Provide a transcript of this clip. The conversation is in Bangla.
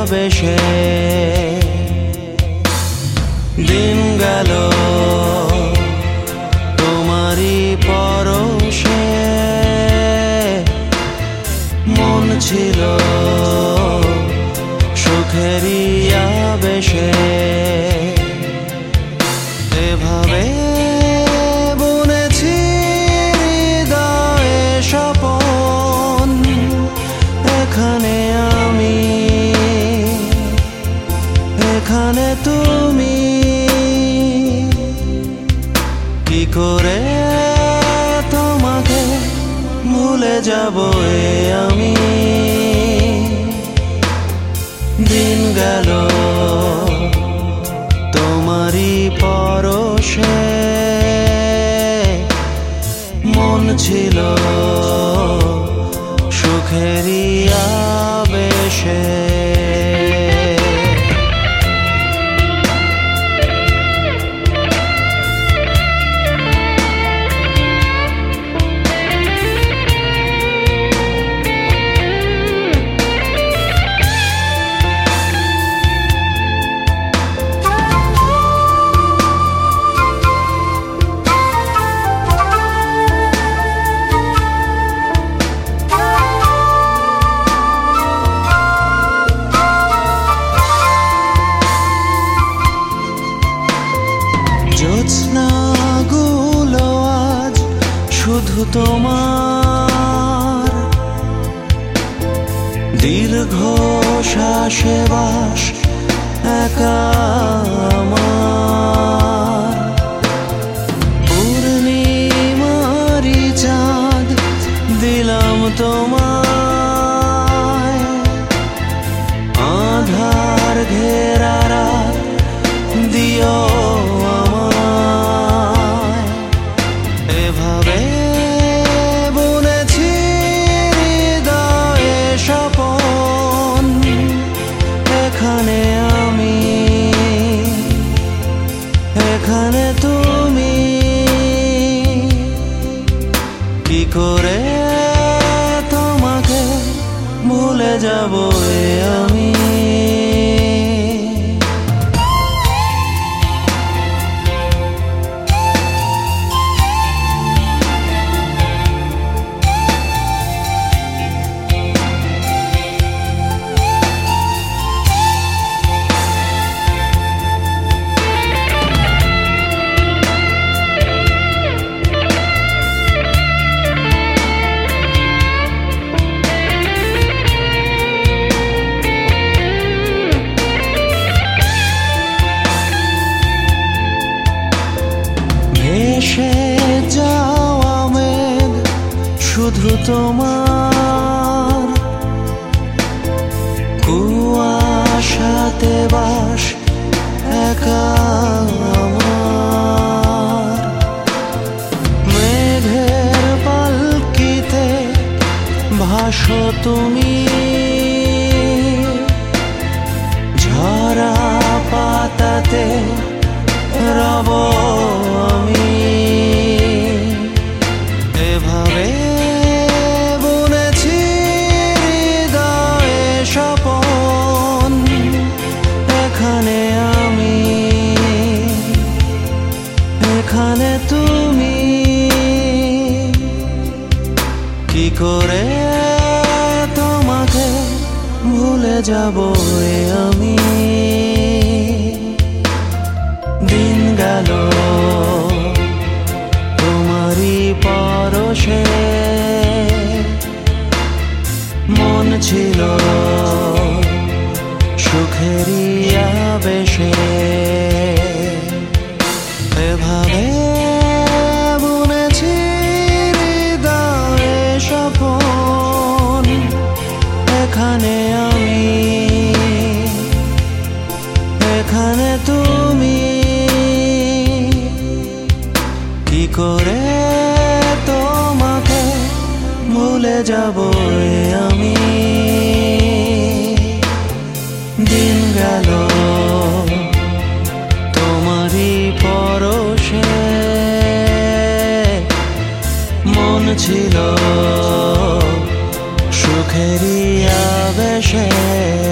আবেশে দিন গেল তোমারই পরশে মন ছিল সুখেরই আবেশে এভাবে বুনেছি হৃদয়ে স্বপন এখানে আমি এখানে তুমি কি করে তোমাকে ভুলে যাব আমি দিন গেল তোমারই পরশে মন ছিল সুখেরই আবেশে জ্যোৎস্নাগুলো আজ শুধু তোমার দীর্ঘ শ্বাসে বাস একা আমার পূর্ণিমারি চাঁদ দিলাম তোমায় আধার ঘেরা রাত দিও এভাবে বুনেছি হৃদয়ে স্বপন এখানে আমি এখানে তুমি কি করে তোমাকে ভুলে যাব আমি ভেসে যাওয়া মেঘ শুধু তোমার কুয়াশাতে বাস একা আমার মেঘের পালকিতে ভাসো তুমি ঝরা পাতাতে রব আমি এভাবে বুনেছি হৃদয়ে স্বপন এখানে আমি এখানে তুমি কি করে তোমাকে ভুলে যাব আমি দিন গেল তোমারই পরশে মন ছিল সুখেরই আবেশে এভাবে বুনেছি হৃদয়ে স্বপন এখানে আমি এখানে তুমি কি করে তোমাকে ভুলে যাব আমি দিন গেল তোমারই পরশে মন ছিল সুখেরই আবেশে।